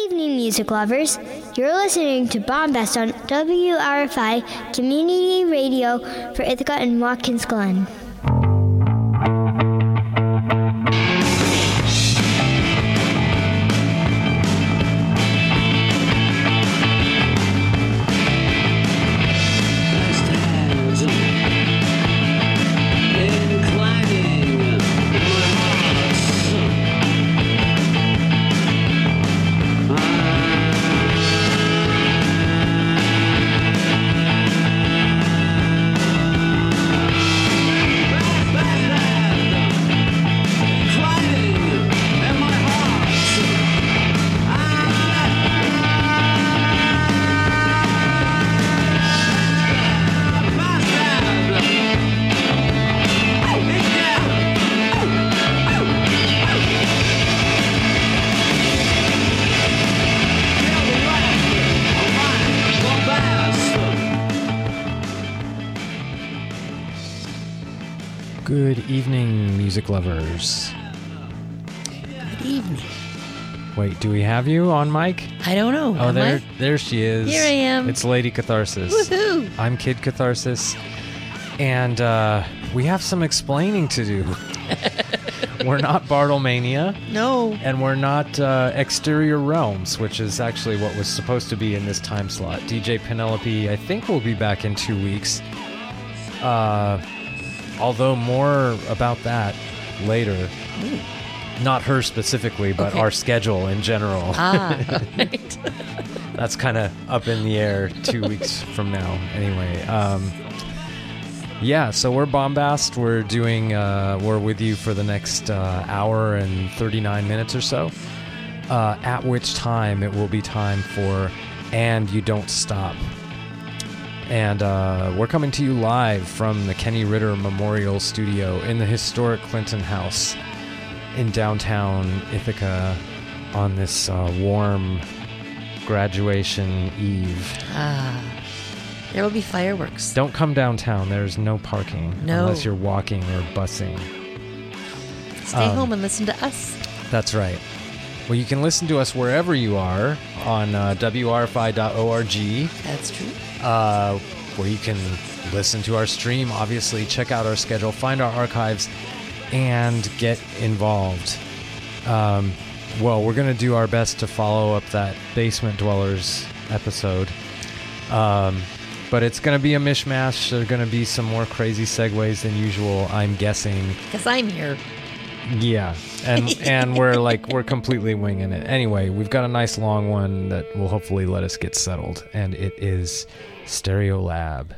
evening, music lovers. You're listening to Bombast on WRFI Community Radio for Ithaca and Watkins Glen. Good evening, music lovers. Good evening. Wait, do we have you on mic? I don't know. Oh, there she is. Here I am. It's Lady Catharsis. Woohoo! I'm Kid Catharsis, and we have some explaining to do. We're not Bartlemania. No. And we're not Exterior Realms, which is actually what was supposed to be in this time slot. DJ Penelope, I think, will be back in 2 weeks. Although more about that later. Ooh. Not her specifically, but okay. Our schedule in general. Right. That's kind of up in the air 2 weeks from now. Anyway, yeah, so we're Bombast. We're doing, we're with you for the next hour and 39 minutes or so, at which time it will be time for And You Don't Stop. And we're coming to you live from the Kenny Ritter Memorial Studio in the historic Clinton House in downtown Ithaca on this warm graduation eve. There will be fireworks. Don't come downtown. There's no parking unless you're walking or busing. Stay home and listen to us. That's right. Well, you can listen to us wherever you are on WRFI.org. That's true. Where you can listen to our stream, obviously, check out our schedule, find our archives, and get involved. Well, we're going to do our best to follow up that Basement Dwellers episode. But it's going to be a mishmash. There are going to be some more crazy segues than usual, I'm guessing. Because I'm here. Yeah, and we're completely winging it. Anyway, we've got a nice long one that will hopefully let us get settled, and it is Stereolab.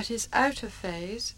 but is out of phase.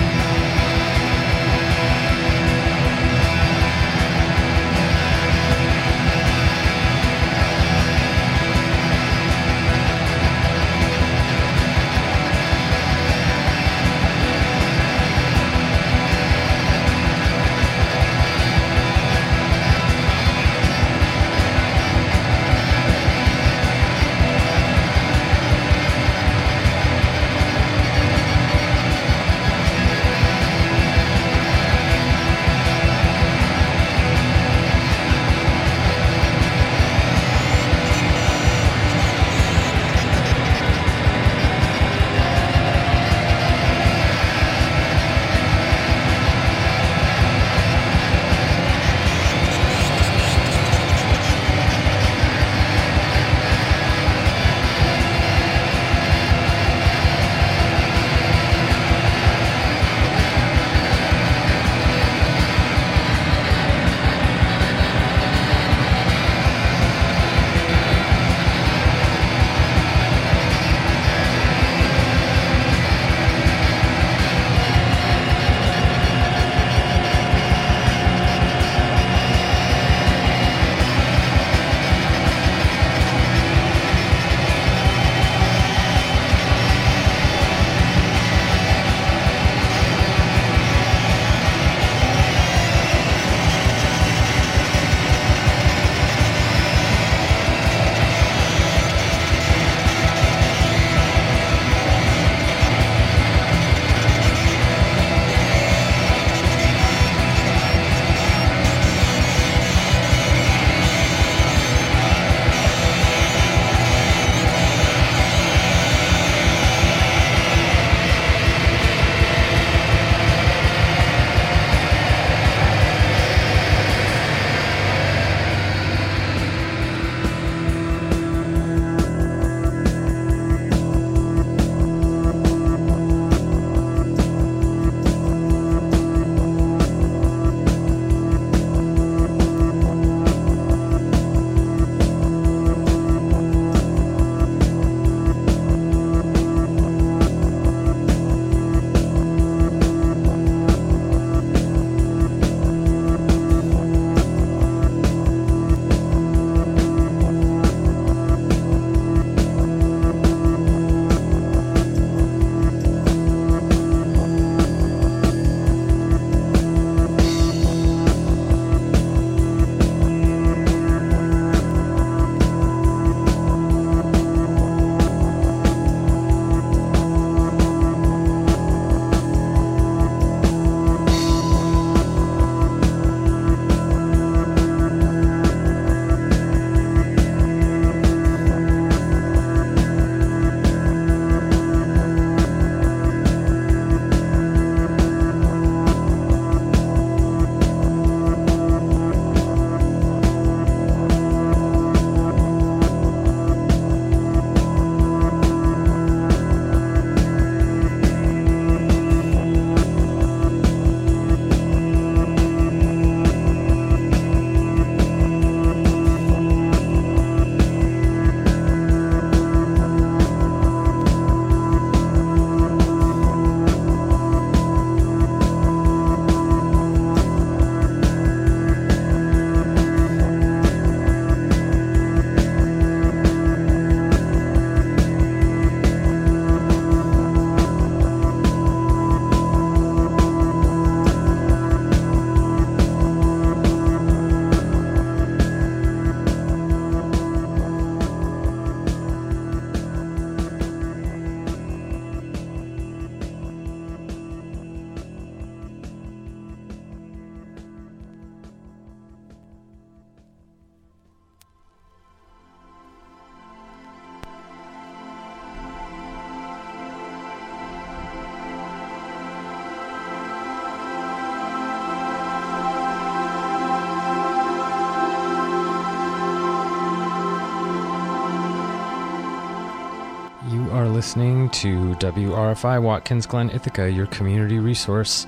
are listening to WRFI Watkins Glen, Ithaca, your community resource,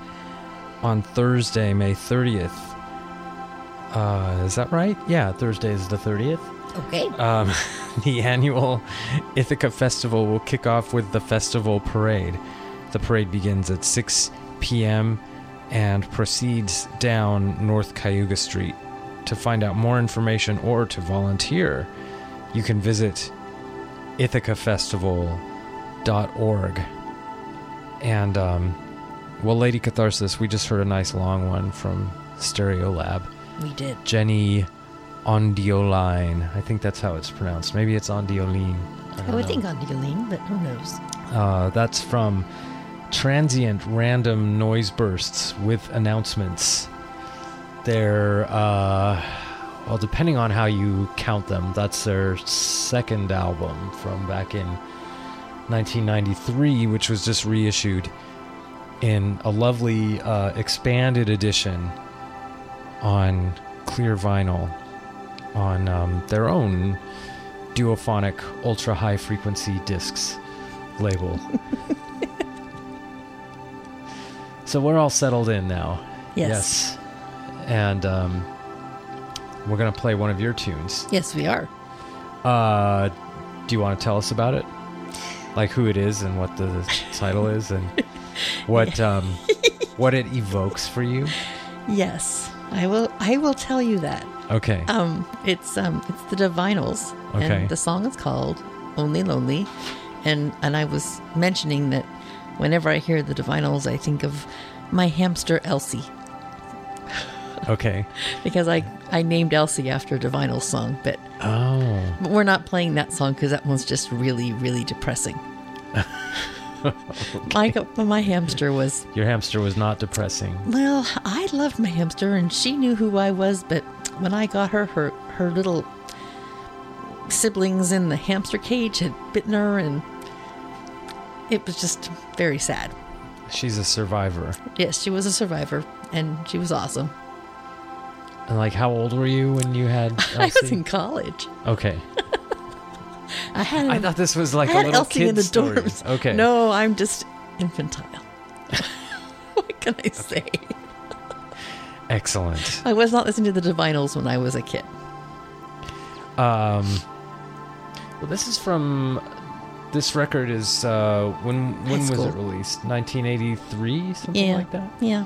on Thursday, May 30th. Is that right? Yeah, Thursday is the 30th. Okay. The annual Ithaca Festival will kick off with the Festival Parade. The parade begins at 6 p.m. and proceeds down North Cayuga Street. To find out more information or to volunteer, you can visit ithacafestival.org. And, well, Lady Catharsis, we just heard a nice long one from Stereolab. We did. Jenny Ondioline. I think that's how it's pronounced. Maybe it's Ondioline. I would think on Dealing, but who knows? That's from Transient Random Noise Bursts with Announcements. They're, well, depending on how you count them, that's their second album from back in 1993, which was just reissued in a lovely expanded edition on clear vinyl on their own Duophonic Ultra High Frequency Discs label. So we're all settled in now. Yes. And we're going to play one of your tunes. Yes, we are. Do you want to tell us about it? Like who it is and what the title is and what what it evokes for you? Yes, I will tell you that. Okay. It's the Divinals. Okay. And the song is called Only Lonely. And I was mentioning that whenever I hear the Divinals, I think of my hamster Elsie. Okay. Because I named Elsie after a Divinals song, but we're not playing that song because that one's just really, really depressing. Okay. My hamster was... Your hamster was not depressing. Well, I loved my hamster, and she knew who I was, but when I got her little siblings in the hamster cage had bitten her, and it was just very sad. She's a survivor. Yes, she was a survivor, and she was awesome. And like, how old were you when you had Elsie? I was in college. Okay. I thought this was like I a had little Elsie in kid the story. dorms. Okay. No, I'm just infantile. What can I say? Excellent. I was not listening to the Divinals when I was a kid. Well, this is from... This record is... when was school. it released? 1983? Something like that? Yeah.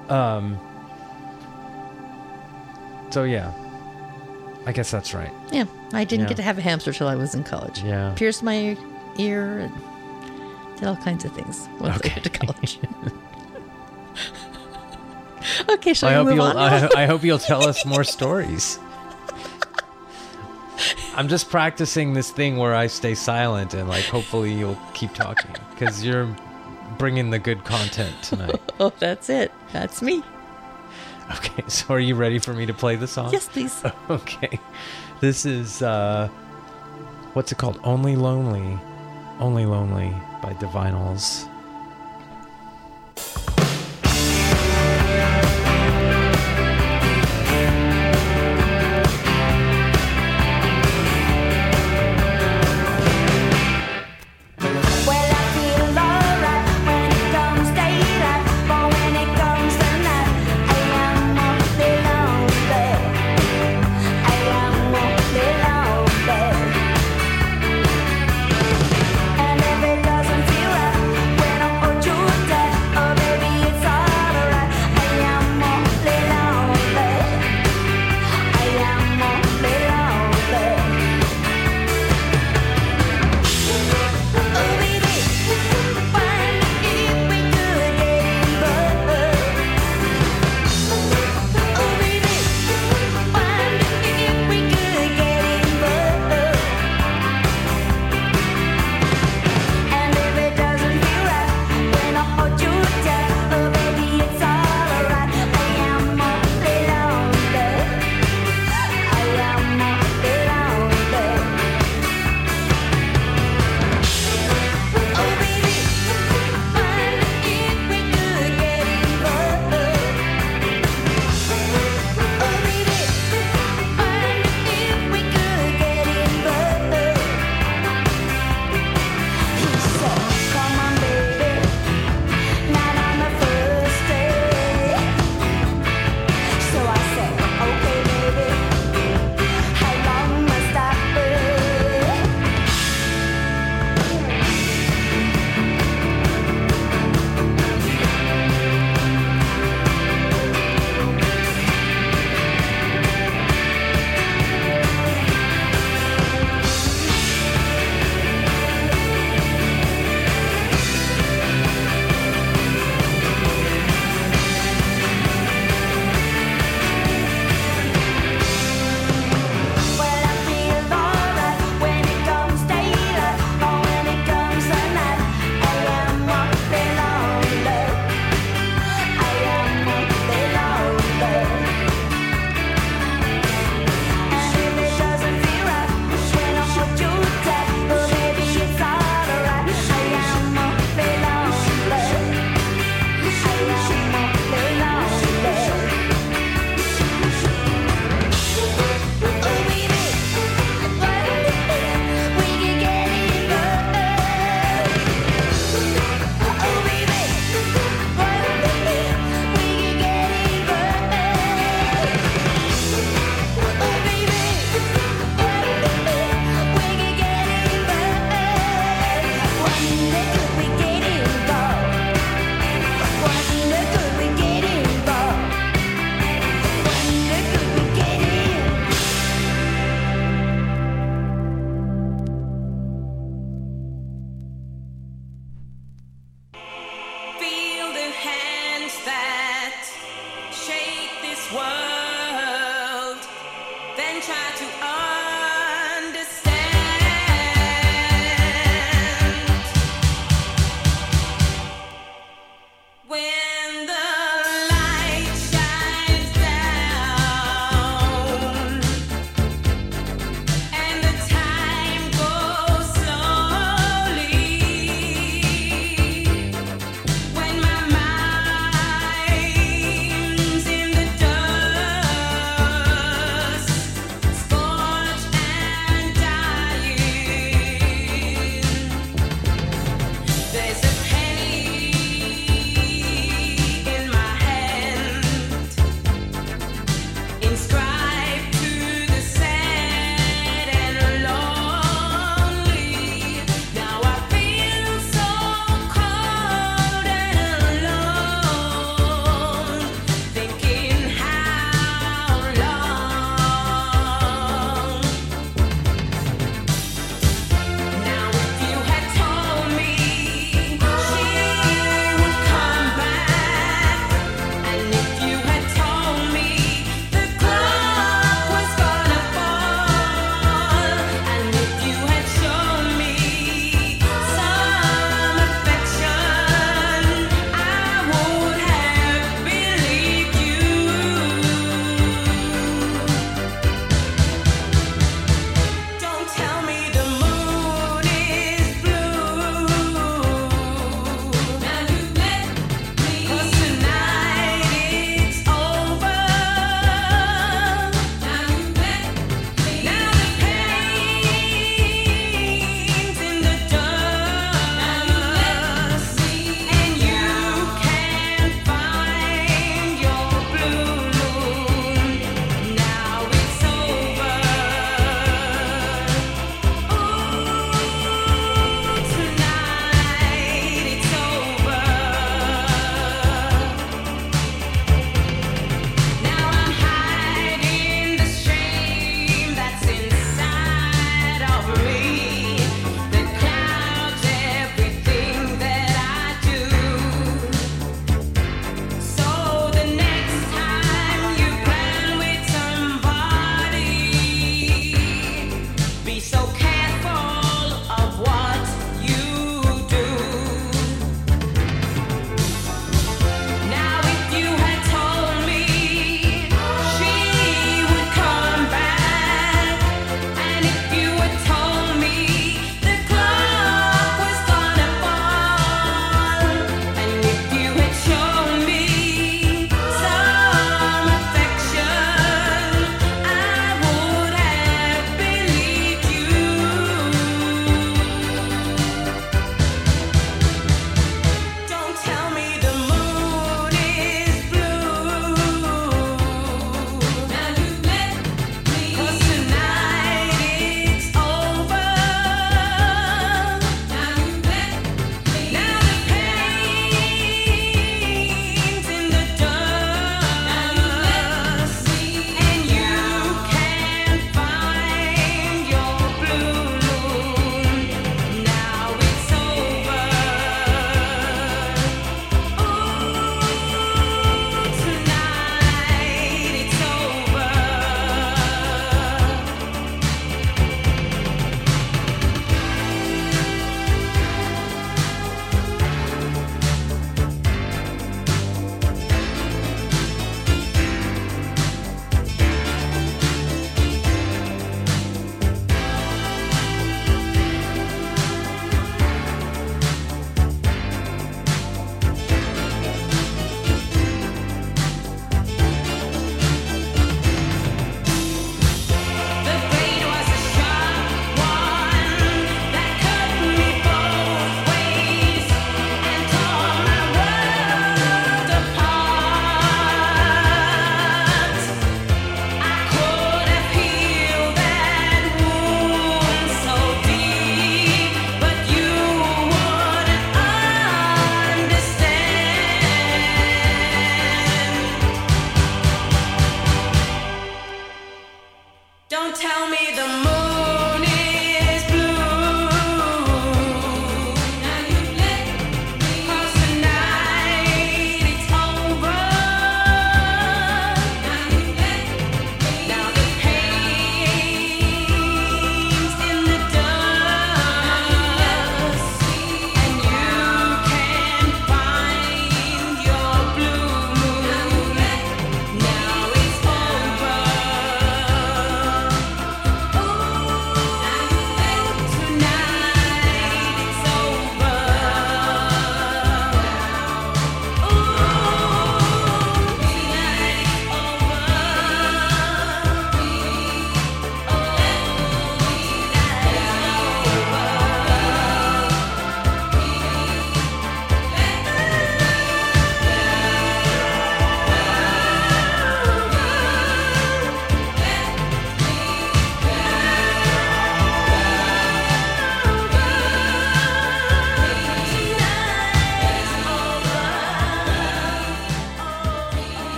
So, yeah. I guess that's right. Yeah. I didn't Yeah. get to have a hamster till I was in college. Yeah. Pierced my ear and did all kinds of things once I got to college. Okay, shall we move on now? I hope you'll tell us more stories. I'm just practicing this thing where I stay silent and like hopefully you'll keep talking because you're bringing the good content tonight. Oh, that's it. That's me. Okay, so are you ready for me to play the song? Yes, please. Okay. This is, what's it called? Only Lonely by Divinals. And if it doesn't feel right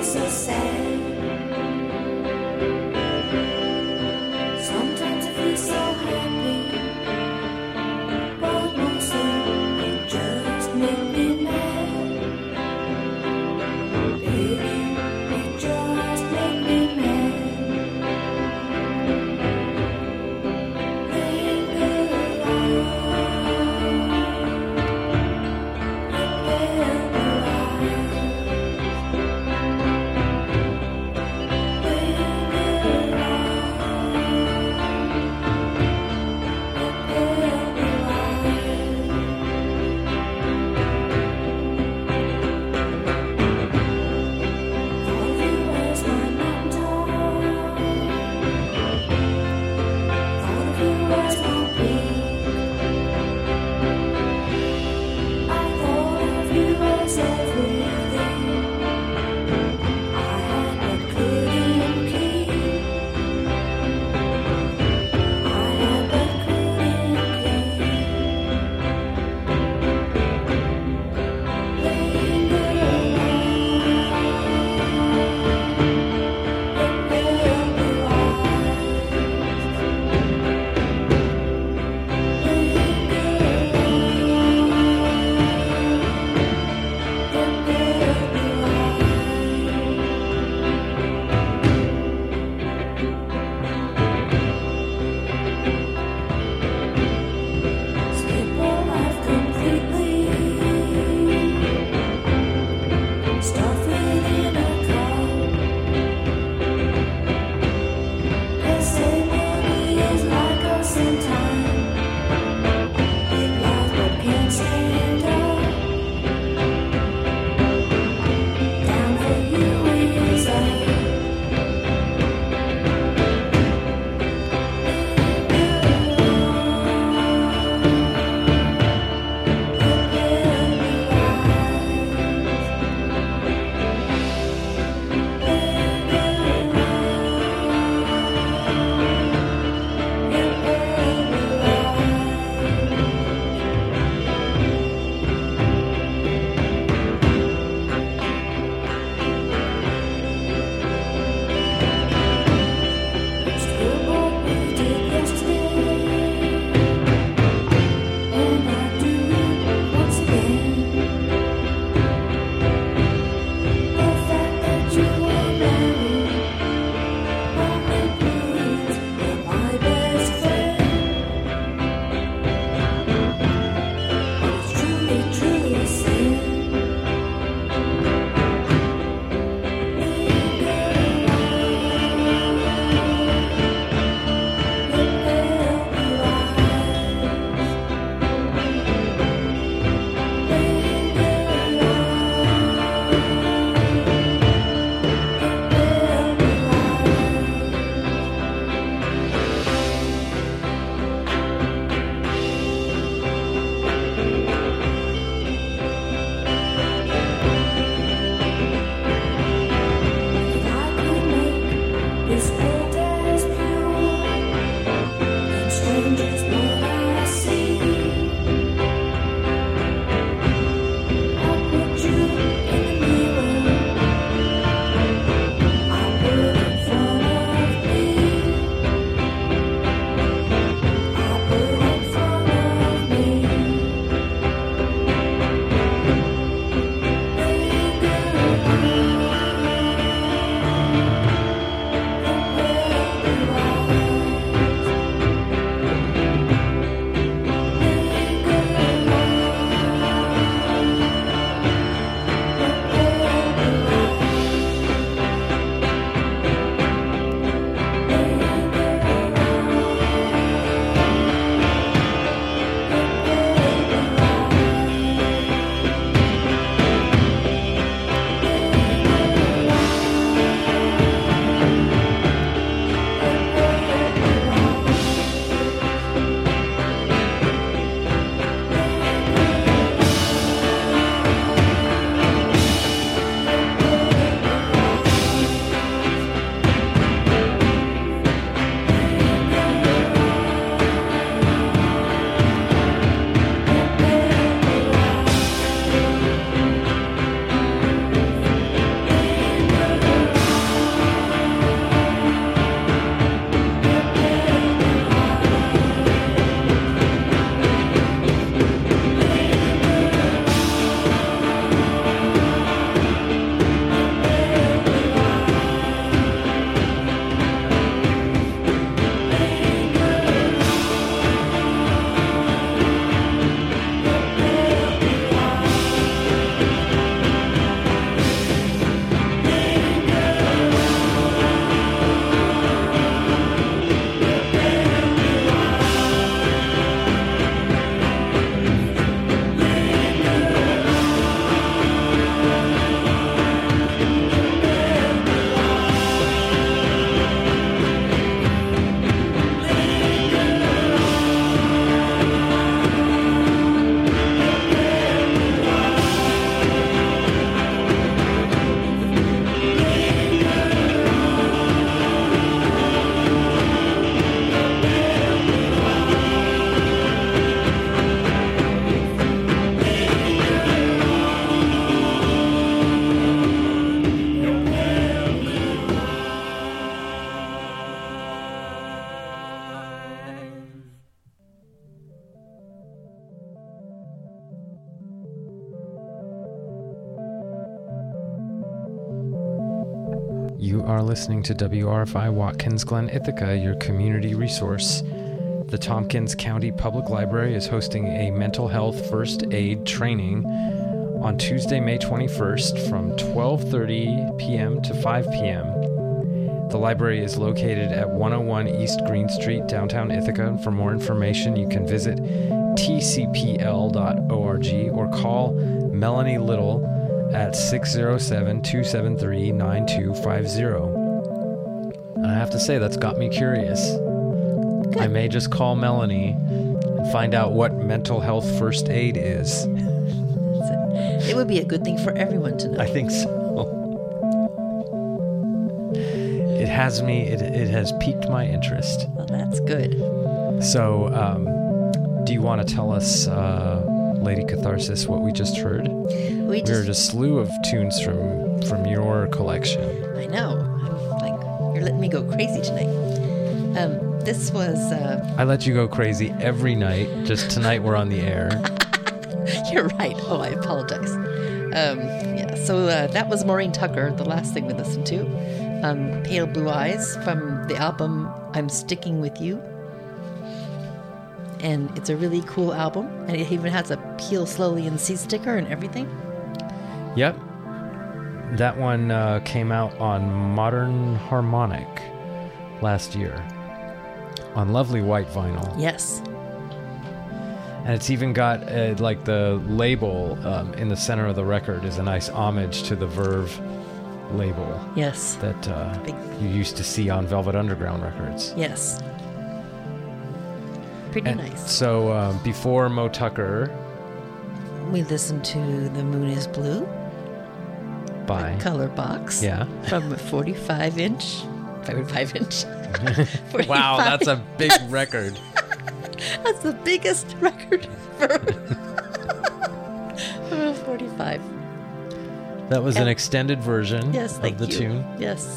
so sad. Sometimes I feel so happy, but mostly you just make me mad. Baby, you just make me mad. Linger on, You are listening to WRFI Watkins Glen, Ithaca, your community resource. The Tompkins County Public Library is hosting a mental health first aid training on Tuesday, May 21st from 12:30 p.m. to 5 p.m. The library is located at 101 East Green Street, downtown Ithaca. And for more information, you can visit tcpl.org or call Melanie Little at 607-273-9250. And I have to say, that's got me curious. Good. I may just call Melanie and find out what mental health first aid is. It would be a good thing for everyone to know. I think so. It has piqued my interest. Well, that's good. So, do you want to tell us, Lady Catharsis, what we just heard? We heard a slew of tunes from your collection. I know. I'm like, you're letting me go crazy tonight. This was... I let you go crazy every night. Just tonight we're on the air. You're right. Oh, I apologize. So that was Maureen Tucker, the last thing we listened to. Pale Blue Eyes from the album I'm Sticking With You. And it's a really cool album. And it even has a Peel Slowly and See sticker and everything. Yep. That one came out on Modern Harmonic last year on lovely white vinyl. Yes. And it's even got like the label in the center of the record is a nice homage to the Verve label. Yes. That you used to see on Velvet Underground records. Yes. Pretty nice. So before Mo Tucker, we listened to The Moon Is Blue by Color Box. Yeah. From a 45 inch. 45 inch. Wow, that's a big record. That's the biggest record for 45. That was an extended version Yes, of the tune. Yes.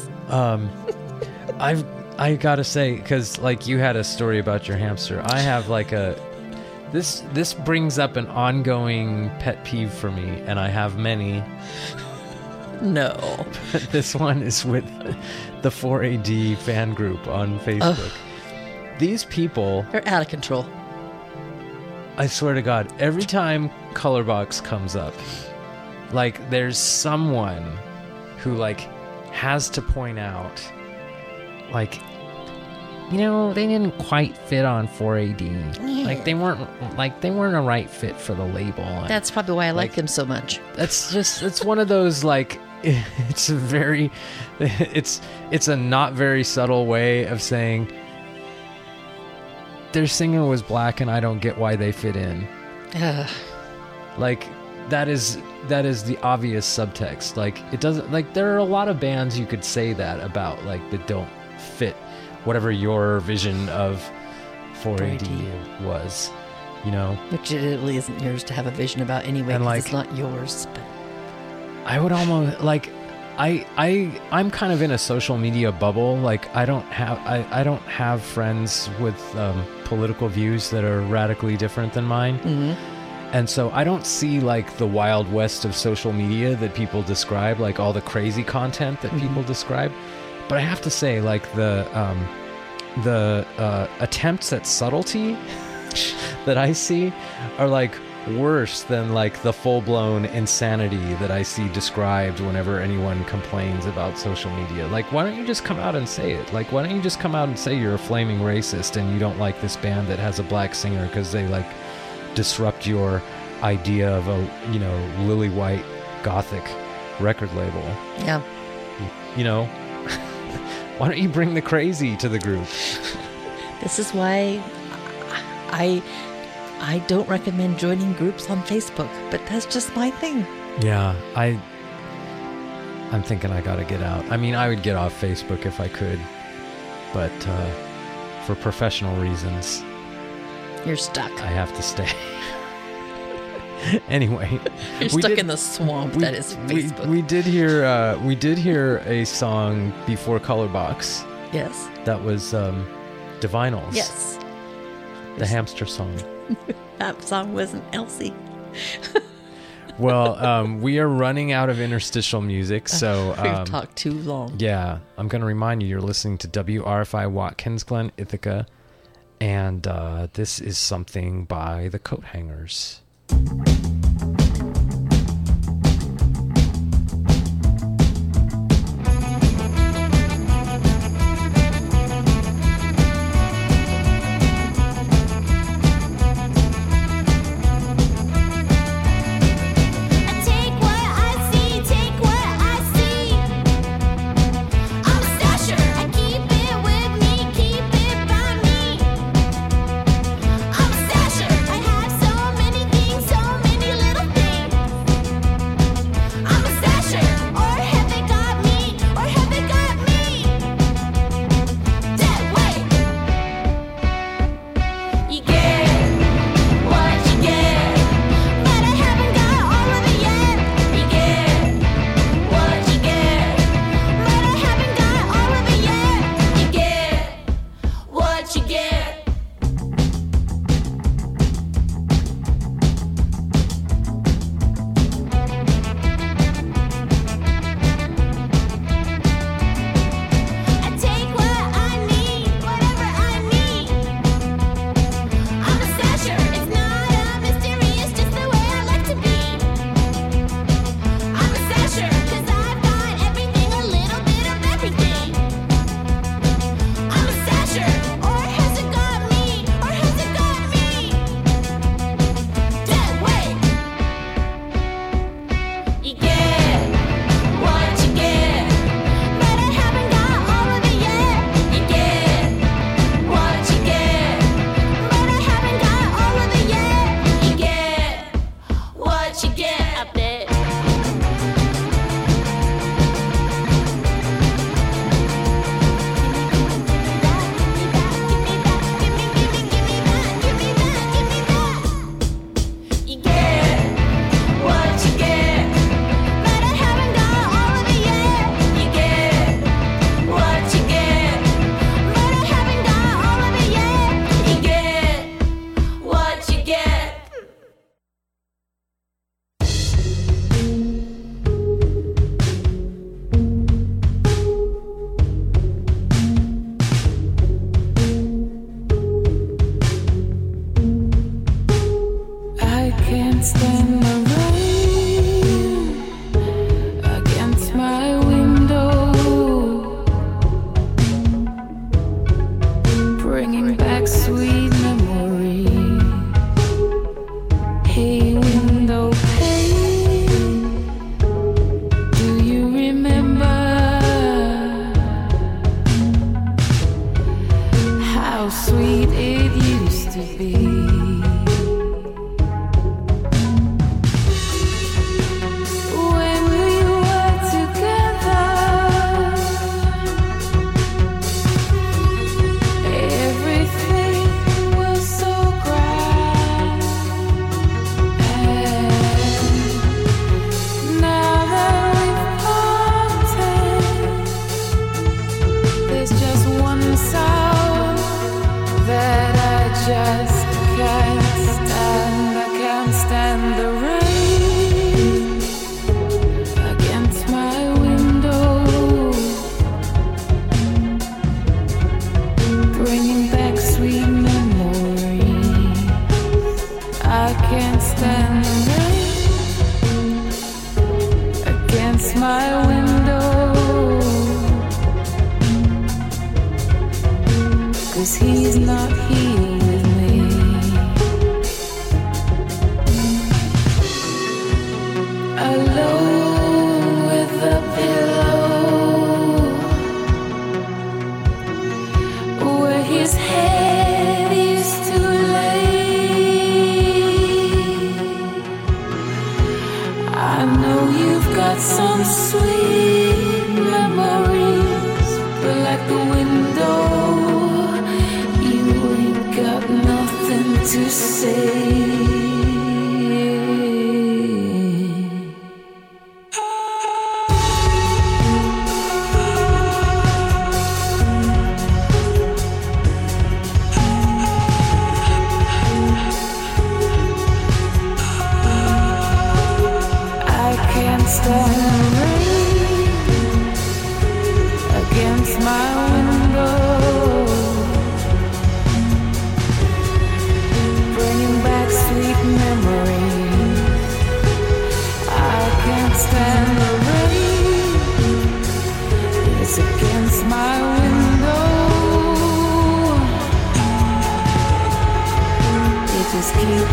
I gotta say, because like you had a story about your hamster, I have like this brings up an ongoing pet peeve for me, and I have many. No. But this one is with the 4AD fan group on Facebook. These people, They're out of control. I swear to God, every time Colorbox comes up, like there's someone who like has to point out, like, you know, they didn't quite fit on 4AD. Yeah. Like they weren't a right fit for the label. And That's probably why I like them so much. it's one of those like it's a not very subtle way of saying their singer was black and I don't get why they fit in. Like that is the obvious subtext. Like it doesn't, like there are a lot of bands you could say that about, like that don't fit whatever your vision of 4AD was, you know. Which it really isn't yours to have a vision about anyway, And, because like, it's not yours. But I would almost like I'm kind of in a social media bubble. Like I don't have friends with political views that are radically different than mine. Mhm. And so I don't see like the wild west of social media that people describe, like all the crazy content that people describe. But I have to say, like the attempts at subtlety that I see are like worse than like the full-blown insanity that I see described whenever anyone complains about social media. Like, why don't you just come out and say it? Like, why don't you just come out and say you're a flaming racist and you don't like this band that has a black singer because they like disrupt your idea of a, you know, lily white gothic record label. yeah. You know, why don't you bring the crazy to the group? This is why I don't recommend joining groups on Facebook, but that's just my thing. Yeah, I'm thinking I gotta get out. I mean, I would get off Facebook if I could, but for professional reasons, You're stuck. I have to stay. Anyway, You're stuck in the swamp that is Facebook. We did hear a song before Colorbox. Yes. That was Divinals. Yes. The hamster song. That song wasn't Elsie. Well, we are running out of interstitial music, so We've talked too long. yeah, I'm going to remind you, you're listening to WRFI Watkins Glen, Ithaca, and this is something by the Coat Hangers. Take what I see, take what I see. I'm a stasher, I keep it with me, keep it by me. I'm a stasher, I have so many things, so many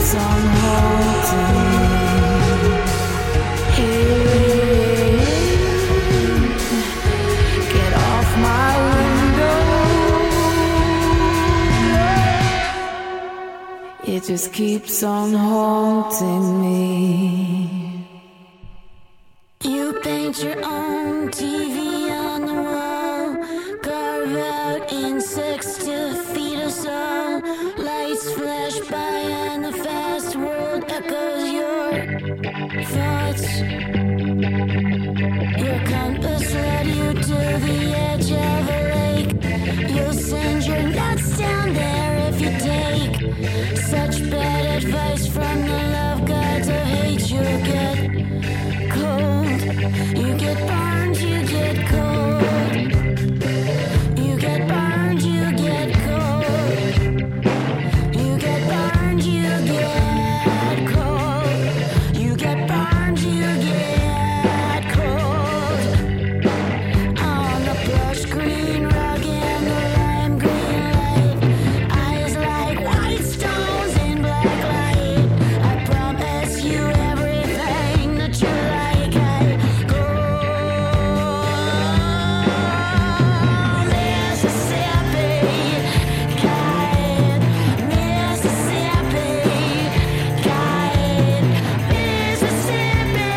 keeps on haunting me. Hey, get off my window. It just keeps on haunting me. You paint your own TV on the wall, carve out insects to feed us all. Lights flash by and the fast world echoes your thoughts. Your compass led you to the edge of a lake. You'll send your nuts down there if you take such bad advice from the love gods of hate. You'll get cold, you get burned, you get cold. You get burned, you get cold. You get burned, you get cold. You get burned, you get cold. On the plush green rug in the lime green light, eyes like white stones in black light. I promise you everything that you like. I go Mississippi, guide Mississippi, guide Mississippi,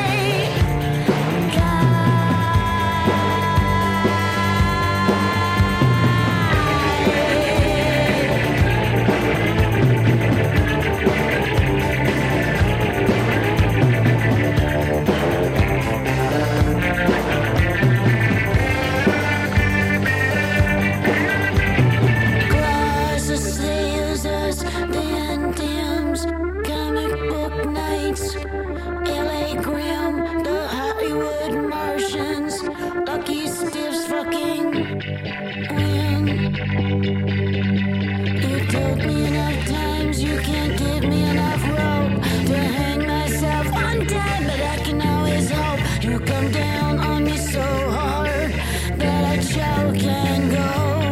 Claws, the Slayers, the Indians, comic book nights, LA Grim, the Hollywood Martians, Lucky Stiffs fucking win. You told me enough times you can't give me enough rope to hang myself undead, but I can always hope. You come down on me so hard that I choke and go.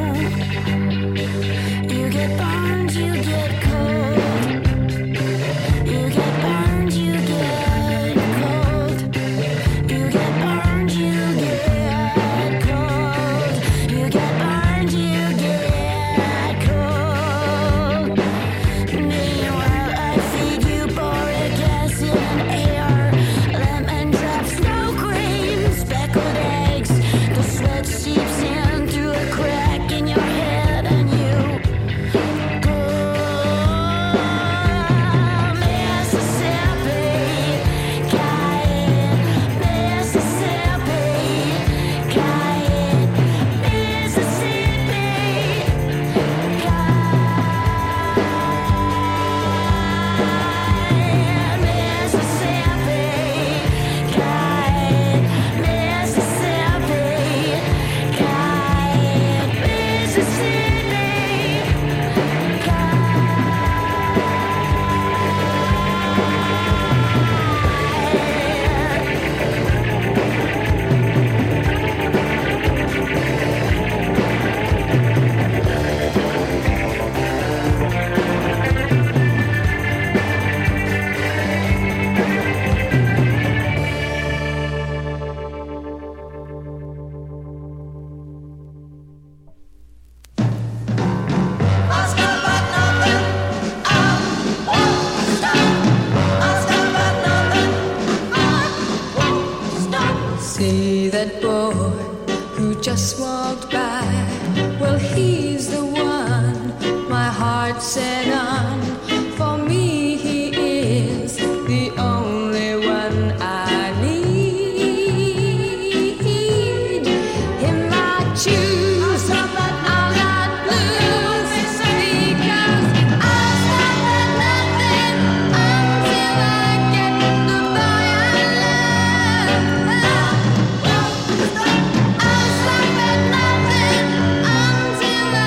You get burned, you get cold. You get burned, you get cold. You get burned, you get cold. You get burned, you get cold. Meanwhile, I feed you boric acid and air, lemon drops, no cream, speckled eggs. The sweat seeps in through a crack in your head, and you go Mississippi, guide Mississippi, guide Mississippi, guide Mississippi, guide Mississippi, guide See that boy who just walked by? Well, he's the one my heart set on. For me, he is the only one I need. Him I choose, I'll not lose, because I'll stop at nothing until I get the boy I love. I'll stop at nothing until I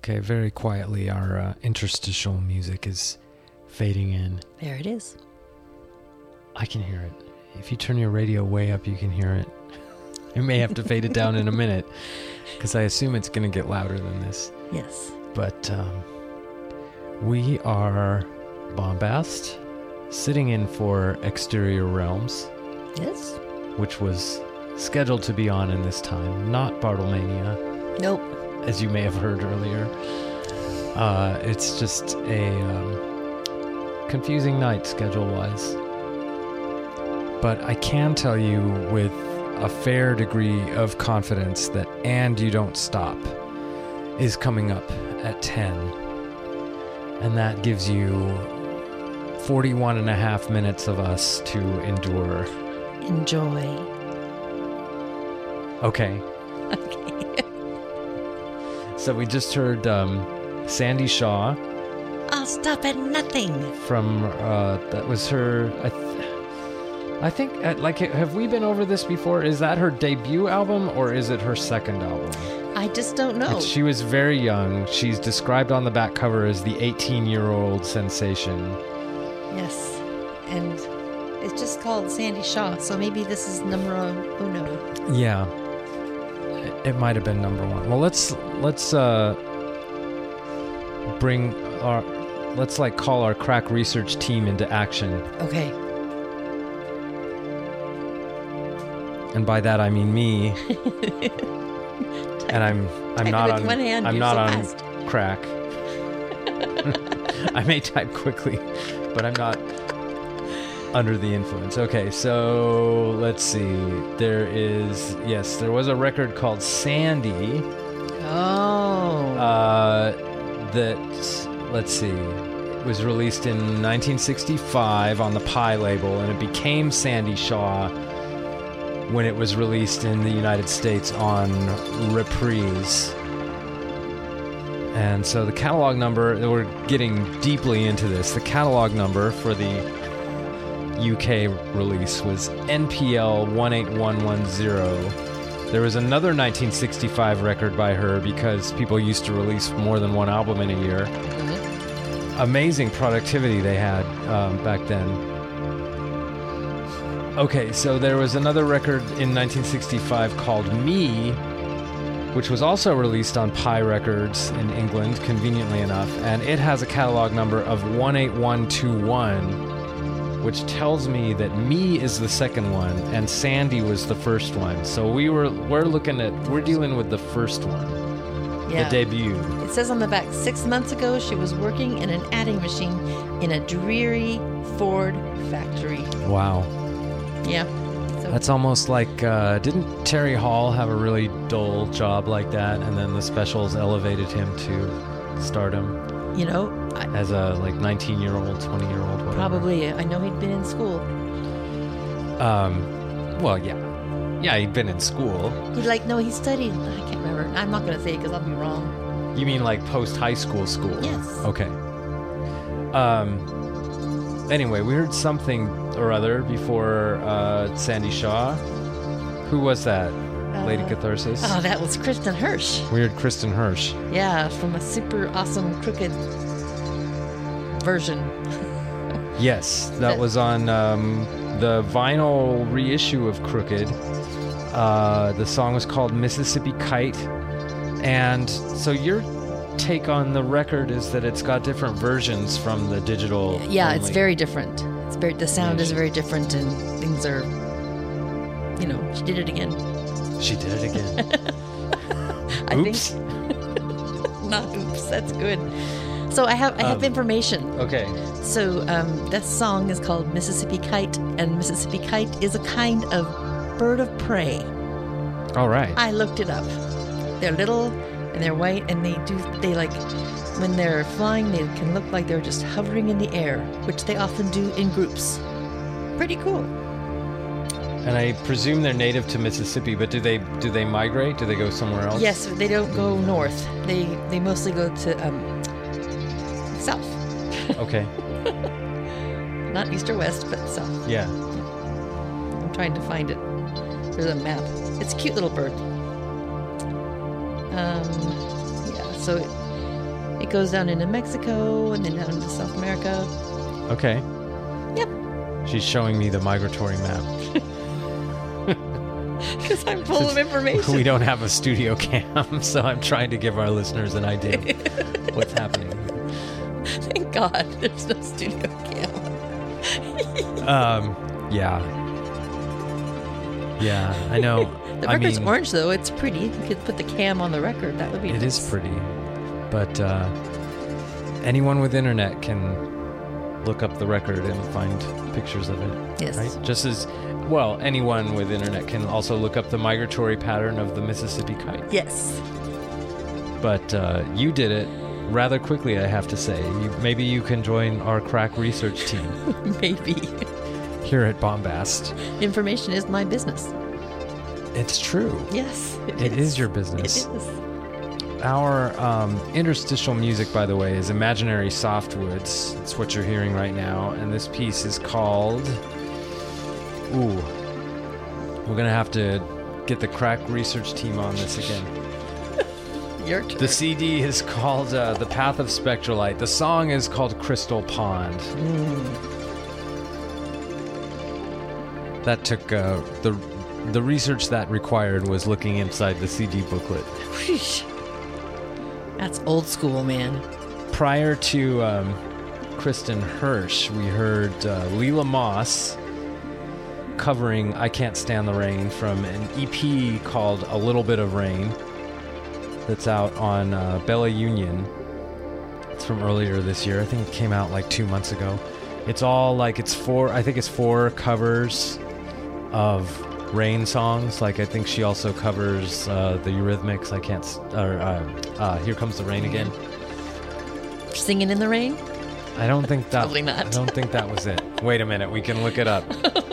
Okay, very quietly, our interstitial music is fading in. There it is. I can hear it. If you turn your radio way up, you can hear it. I may have to fade it down in a minute, because I assume it's going to get louder than this. Yes. But we are Bombast, sitting in for Exterior Realms, Yes. which was scheduled to be on in this time, not Bartlemania, Nope. as you may have heard earlier. It's just a confusing night schedule-wise. But I can tell you with a fair degree of confidence that And You Don't Stop is coming up at 10. And that gives you 41 and a half minutes of us to endure. Enjoy. Okay. Okay. So we just heard Sandy Shaw I'll stop at nothing. from, that was her, I think, have we been over this before? Is that her debut album or is it her second album? I just don't know. She was very young. She's described on the back cover as the 18-year-old sensation. Yes. And it's just called Sandy Shaw, so maybe this is numero uno. Yeah. It might have been number one. Well, let's call our crack research team into action. Okay. And by that I mean me. And I'm Type not with on one hand, I'm you're not so on fast. crack. I may type quickly, but I'm not under the influence. Okay, so let's see. There was a record called Sandy. Oh. That, let's see, it was released in 1965 on the Pie label, and it became Sandy Shaw when it was released in the United States on Reprise. And so the catalog number, we're getting deeply into this, the catalog number for the UK release was NPL 18110. There was another 1965 record by her because people used to release more than one album in a year. Mm-hmm. Amazing productivity they had back then. Okay, so there was another record in 1965 called Me, which was also released on Pie Records in England, conveniently enough, and it has a catalog number of 18121, which tells me that Me is the second one and Sandy was the first one. So we're dealing with the first one, Yeah. the debut. It says on the back, 6 months ago, she was working in an adding machine in a dreary Ford factory. Wow. Yeah. So That's almost like, didn't Terry Hall have a really dull job like that, and then the specials elevated him to stardom you know, as a 19-year-old, 20-year-old, whatever? probably. I know he'd been in school. Well, yeah, he'd been in school. He studied. I can't remember. I'm not going to say it because I'll be wrong. You mean like post-high school? Yes. Okay. Anyway, we heard something or other before Sandy Shaw. Who was that? Lady Catharsis? Oh, that was Kristen Hirsch. We heard Kristen Hirsch. Yeah, from a super awesome Crooked version. Yes, that was on the vinyl reissue of Crooked. The song was called Mississippi Kite. And so your take on the record is that it's got different versions from the digital. Yeah, it's only. very different. The sound is very different, and things are, she did it again. She did it again. I Oops. think. Not oops. That's good. So I have information. Okay. So that song is called Mississippi Kite, and Mississippi Kite is a kind of bird of prey. All right. I looked it up. They're little and they're white, and they when they're flying, they can look like they're just hovering in the air, which they often do in groups. Pretty cool. And I presume they're native to Mississippi, but do they migrate? Do they go somewhere else? Yes, they don't go north. They mostly go to south. Okay. Not east or west, but south. Yeah. I'm trying to find it. There's a map. It's a cute little bird. Yeah, so It goes down into Mexico and then down into South America. Okay. Yep. She's showing me the migratory map. Because I'm full of information. We don't have a studio cam, so I'm trying to give our listeners an idea of what's happening. Thank God there's no studio cam. Yeah. Yeah, I know. The record's orange, though. It's pretty. You could put the cam on the record. That would be It nice. is pretty. But anyone with internet can look up the record and find pictures of it. Yes. Right? Just as, well, anyone with internet can also look up the migratory pattern of the Mississippi kite. Yes. But you did it rather quickly, I have to say. Maybe you can join our crack research team Maybe. here at Bombast. Information is my business. It's true. Yes. It is your business. It is. Our interstitial music, by the way, is Imaginary Softwoods. It's what you're hearing right now. And this piece is called... Ooh. We're going to have to get the crack research team on this again. Your turn. The CD is called The Path of Spectralite. The song is called Crystal Pond. That took... The research that required was looking inside the CD booklet. Wheesh. That's old school, man. Prior to Kristen Hirsch, we heard Leela Moss covering I Can't Stand the Rain from an EP called A Little Bit of Rain that's out on Bella Union. It's from earlier this year. I think it came out like 2 months ago. It's all like, I think it's 4 covers of Rain songs. Like I think she also covers the Eurythmics. Here Comes the Rain Again. Singing in the rain? I don't think that. Probably not. I don't think that was it. Wait a minute, we can look it up.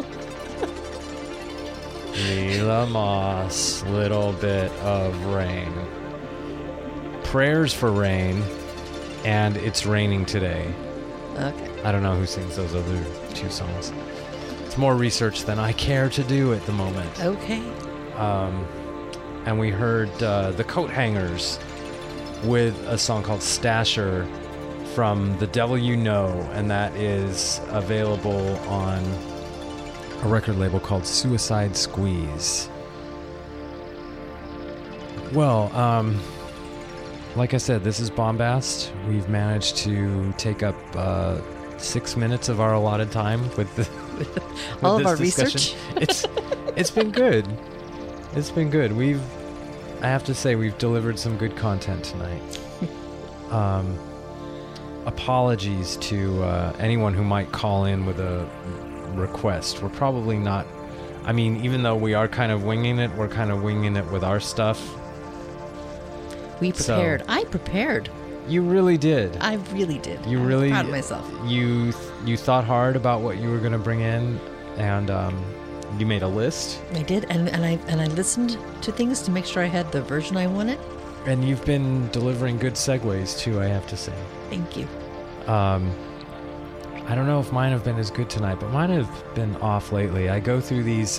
Leela Moss, Little Bit of Rain. Prayers for Rain, and It's Raining Today. Okay. I don't know who sings those other 2 songs. It's more research than I care to do at the moment. Okay. And we heard the Coat Hangers with a song called Stasher from The Devil You Know, and that is available on a record label called Suicide Squeeze. Well, like I said, this is Bombast. We've managed to take up 6 minutes of our allotted time with All of this our discussion. research? It's been good. It's been good. I have to say, we've delivered some good content tonight. Apologies to anyone who might call in with a request. We're probably not... I mean, even though we are kind of winging it, we're kind of winging it with our stuff. We prepared. So- I prepared. You really did. I really did. You I'm really... proud of myself. You thought hard about what you were going to bring in, and you made a list. I did, and I listened to things to make sure I had the version I wanted. And you've been delivering good segues, too, I have to say. Thank you. I don't know if mine have been as good tonight, but mine have been off lately. I go through these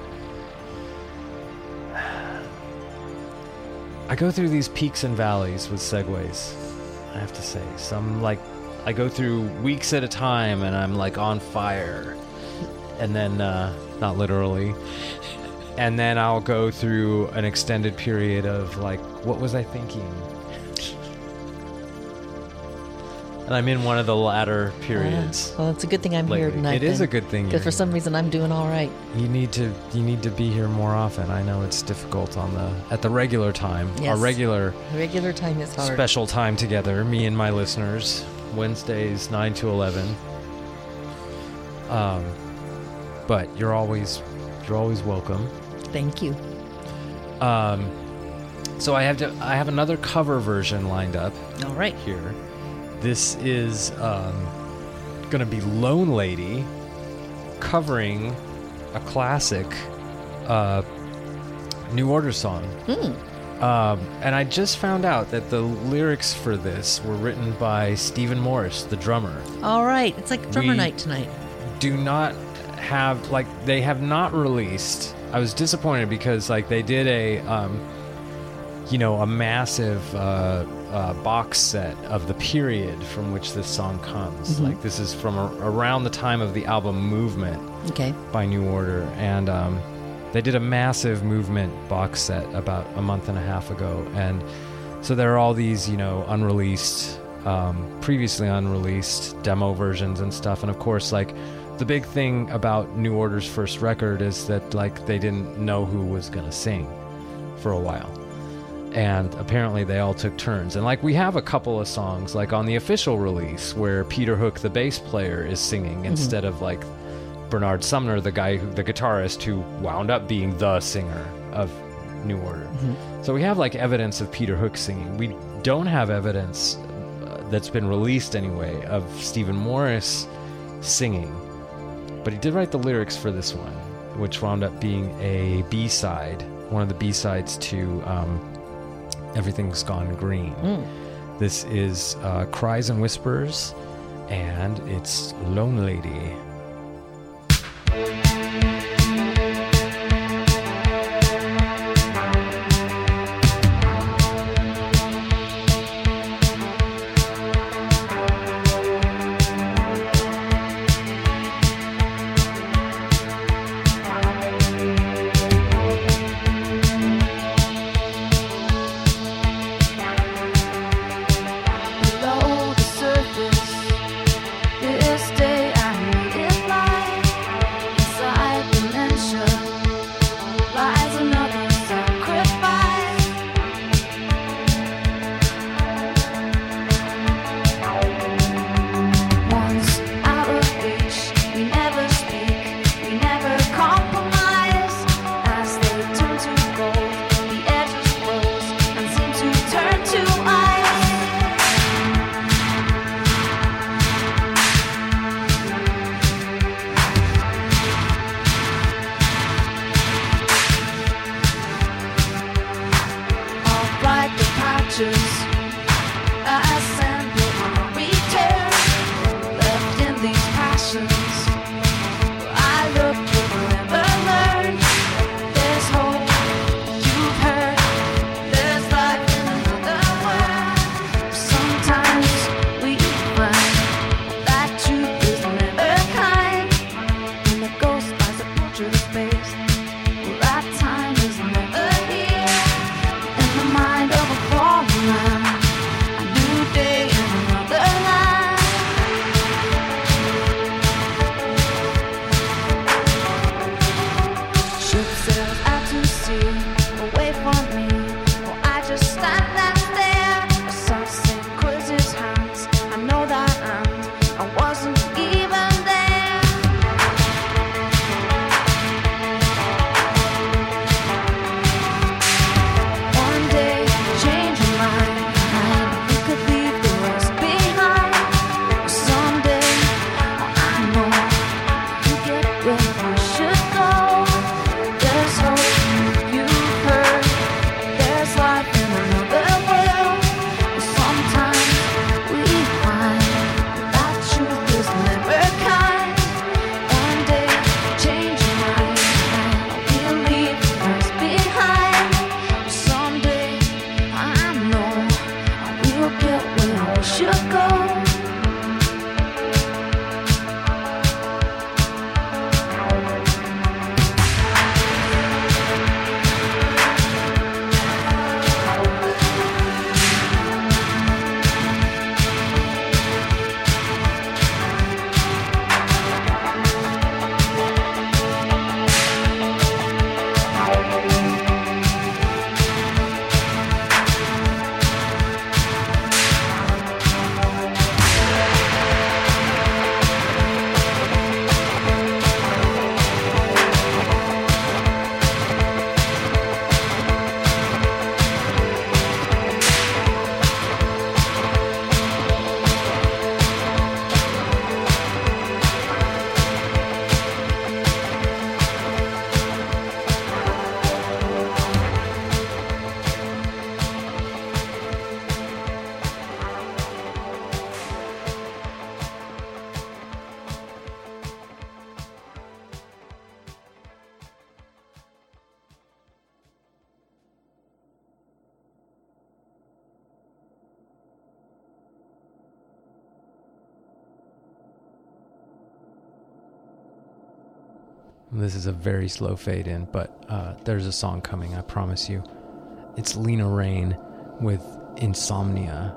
peaks and valleys with segues, I have to say. Some, like, I go through weeks at a time and I'm like on fire. And then, not literally. And then I'll go through an extended period of like, what was I thinking? And I'm in one of the latter periods. Well, it's a good thing I'm here lately. tonight. It is a good thing because you're for some here. reason I'm doing all right. You need to be here more often. I know it's difficult at the regular time. Yes. Our regular Regular time is hard. special time together, me and my listeners, Wednesdays 9 to 11. But you're always welcome. Thank you. So I have another cover version lined up All right. here. This is going to be Lone Lady covering a classic New Order song. And I just found out that the lyrics for this were written by Stephen Morris, the drummer. All right. It's like drummer We- night tonight. Do not have, they have not released. I was disappointed because, they did a massive box set of the period from which this song comes. Like this is from around the time of the album Movement by New Order, and they did a massive Movement box set about a month and a half ago, and so there are all these, you know, unreleased, previously unreleased demo versions and stuff, and of course, like, the big thing about New Order's first record is that, like, they didn't know who was gonna sing for a while. And apparently they all took turns. And, like, we have a couple of songs, like, on the official release where Peter Hook, the bass player, is singing instead of, like, Bernard Sumner, the guitarist who wound up being the singer of New Order. So we have, like, evidence of Peter Hook singing. We don't have evidence that's been released anyway of Stephen Morris singing. But he did write the lyrics for this one, which wound up being a B-side, one of the B-sides to Everything's Gone Green. This is Cries and Whispers, and it's Lone Lady. Below the surface, this day I made it light. Inside dementia lies another sacrifice. Once out of reach, we never speak, we never compromise. As they turn to gold, the edges close and seem to turn to ice. All bright the patches, assemble on return, left in these passions. I look but never learn. There's hope, you've heard. There's life in another world. Sometimes we find that truth is never kind. When the ghost buys a portrait of space, well, that time is never here. In the mind of a fallen man, a new day in another land. This is a very slow fade in, but there's a song coming, I promise you. It's Lena Raine with Insomnia.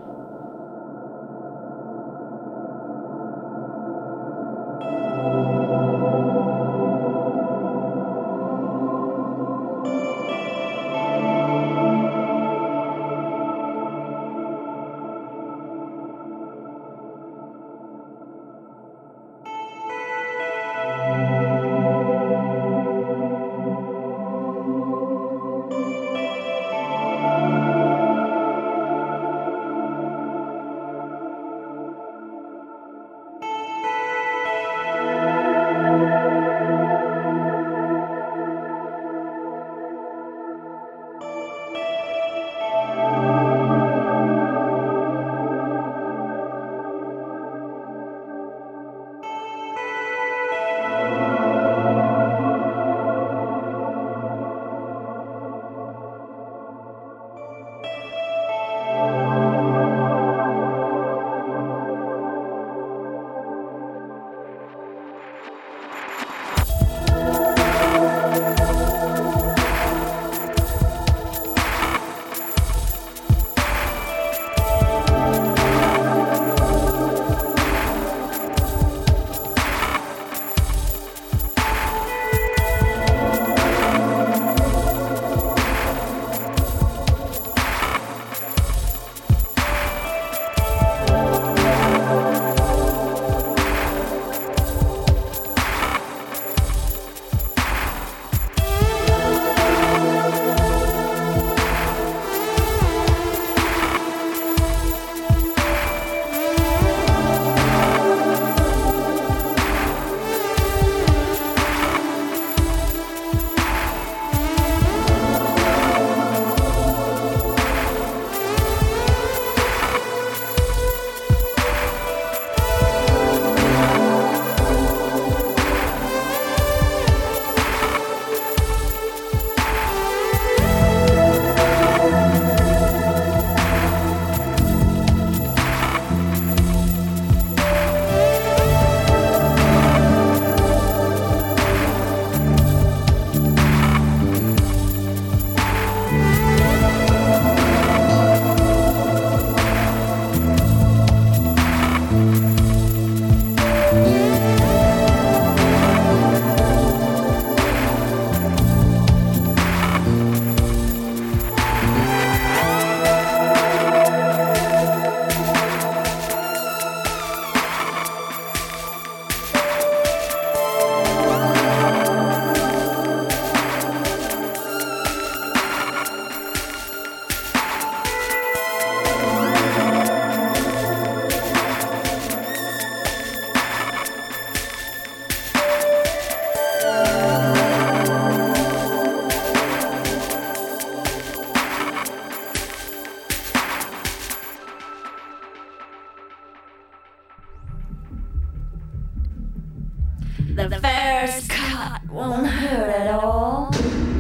The first cut won't hurt at all.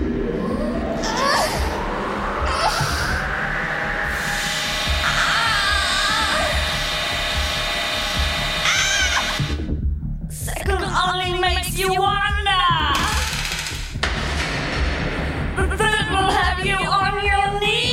Second only makes you wonder. The third will have you on your knees.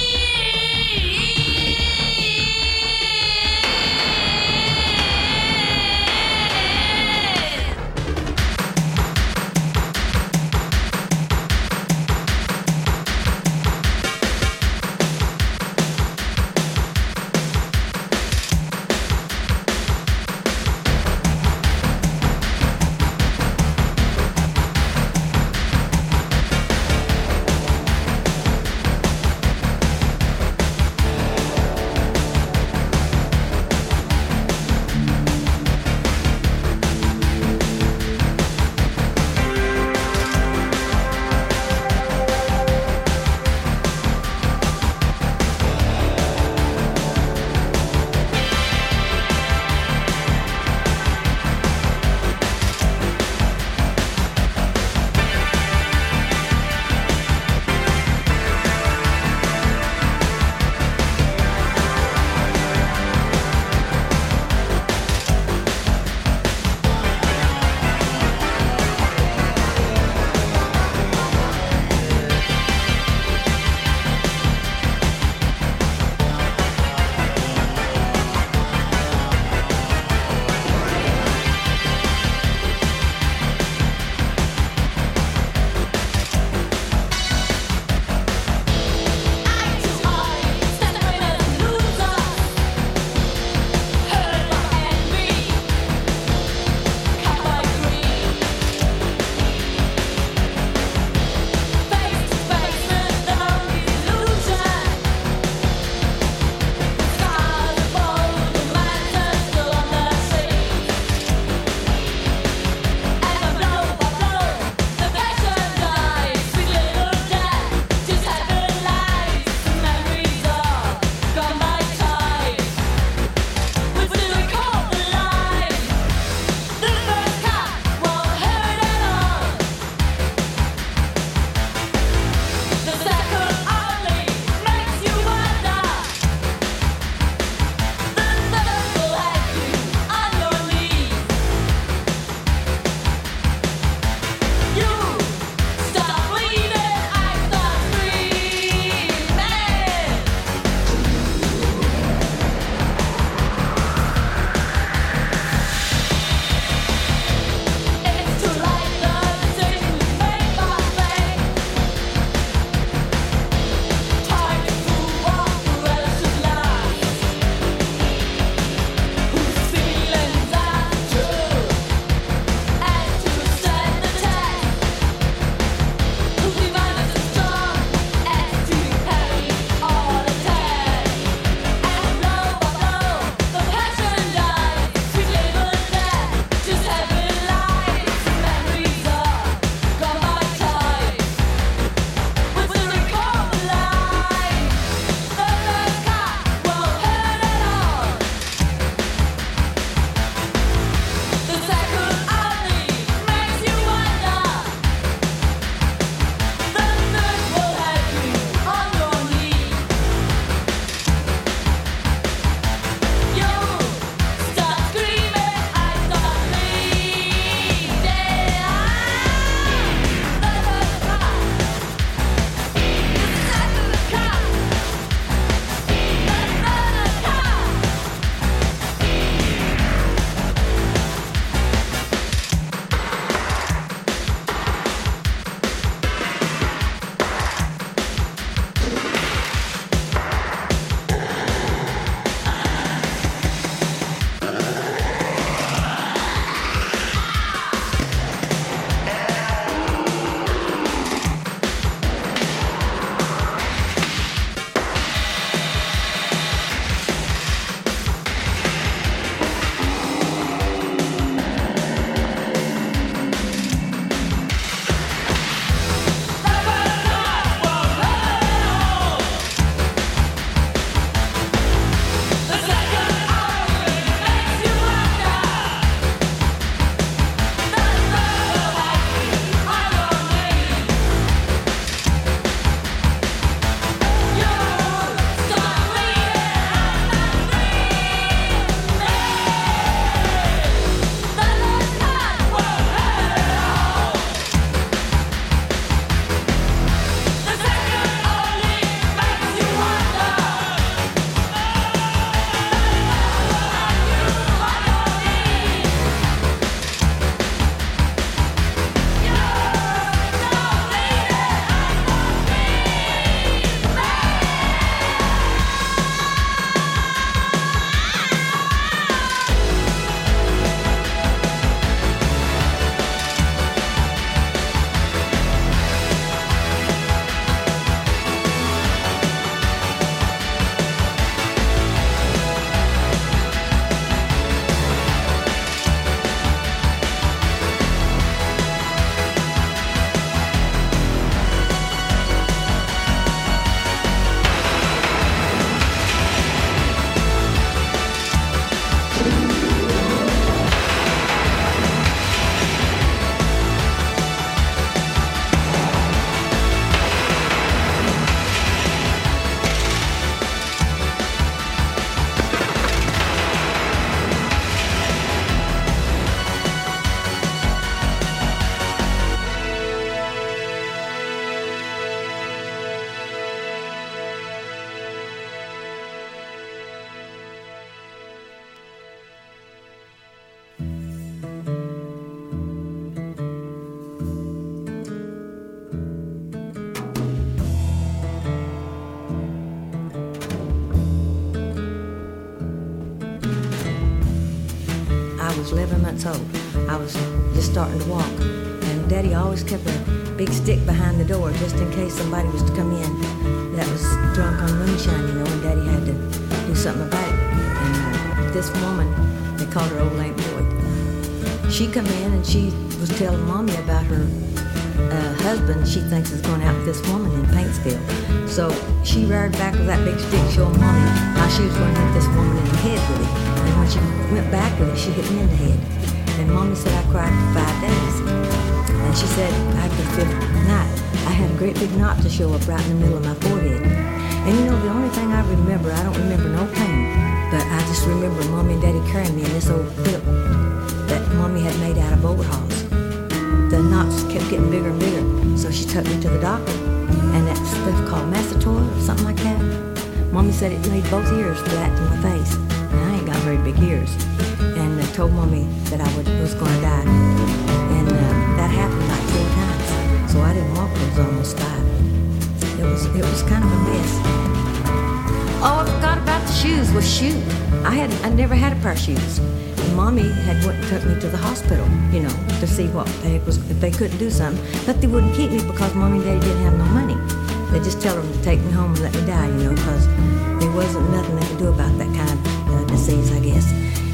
11 months old. I was just starting to walk. And Daddy always kept a big stick behind the door just in case somebody was to come in that was drunk on moonshine, and Daddy had to do something about it. And this woman, they called her Old Aunt Boyd. She come in and she was telling Mommy about her husband she thinks is going out with this woman in Paintsville. So she reared back with that big stick showing Mommy how she was going to hit this woman in the head with it. And when she went back with it, she hit me in the head. And Mommy said I cried for 5 days. And she said after the 5th night, I had a great big knot to show up right in the middle of my forehead. And the only thing I remember, I don't remember no pain, but I just remember Mommy and Daddy carrying me in this old quilt that Mommy had made out of overalls. The knots kept getting bigger and bigger, so she took me to the doctor, and that stuff called Macetor or something like that. Mommy said it made both ears flat to my face, and I ain't got very big ears, and told Mommy that I was going to die, and that happened like 4 times, so I didn't walk till I was almost 5. It was kind of a mess. Oh, I forgot about the shoes. Well, shoot, I never had a pair of shoes. Mommy had went and took me to the hospital, to see what the heck was, if they couldn't do something. But they wouldn't keep me because Mommy and Daddy didn't have no money. They just tell them to take me home and let me die, because there wasn't nothing they could do about that kind of disease, I guess.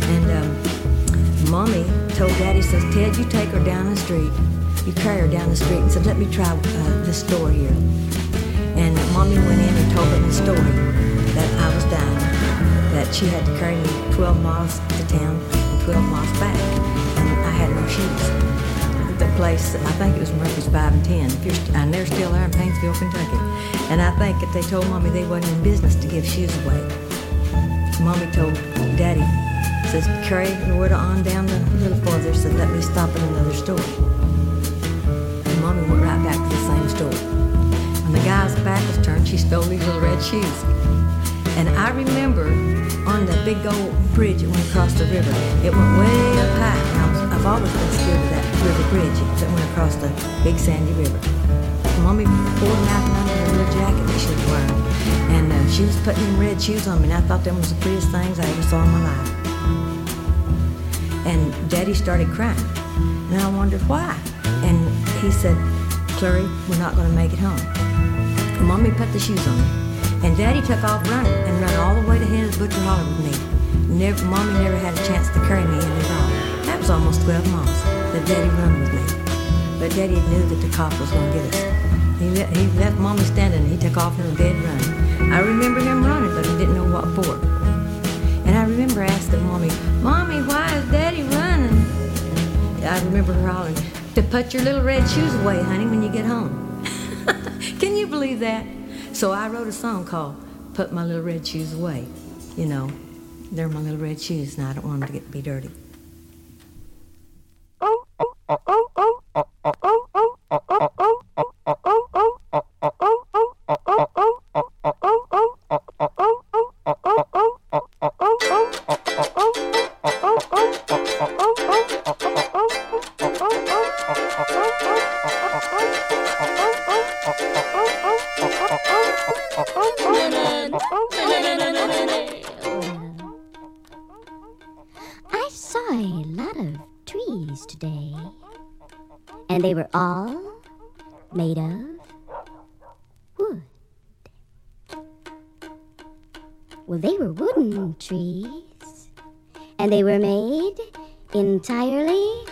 And Mommy told Daddy, says, Ted, you take her down the street. You carry her down the street and said, let me try this store here. And Mommy went in and told them the story that I was dying, that she had to carry me 12 miles to town and 12 miles back, and I had no shoes. The place, I think it was Murphy's 5 and 10, and they're still there in Paintsville, Kentucky. And I think that they told Mommy they wasn't in business to give shoes away. Mommy told Daddy, says, carry Loretta on down the little farther, said, let me stop at another store. And Mommy went right back to the same store. When the guy's back was turned, she stole these little red shoes. And I remember on the big old bridge that went across the river, it went way up high. And I've always been scared of that river bridge that went across the big sandy river. Mommy pulled them out from under her little jacket that she was wearing. And she was putting them red shoes on me, and I thought them was the prettiest things I ever saw in my life. And Daddy started crying, and I wondered why. And he said, Clary, we're not going to make it home. And Mommy put the shoes on me. And Daddy took off running and ran all the way to Henn's Butcher Holler with me. Mommy never had a chance to carry me in at all. That was almost 12 miles that Daddy run with me. But Daddy knew that the cop was going to get us. He left Mommy standing and he took off in a dead run. I remember him running, but he didn't know what for. And I remember asking Mommy, Mommy, why is Daddy running? I remember her hollering, to put your little red shoes away, honey, when you get home. Can you believe that? So I wrote a song called Put My Little Red Shoes Away. They're my little red shoes, and I don't want them to be dirty. I saw a lot of trees today, and they were all made of wood. Well, they were wooden trees, and they were made entirely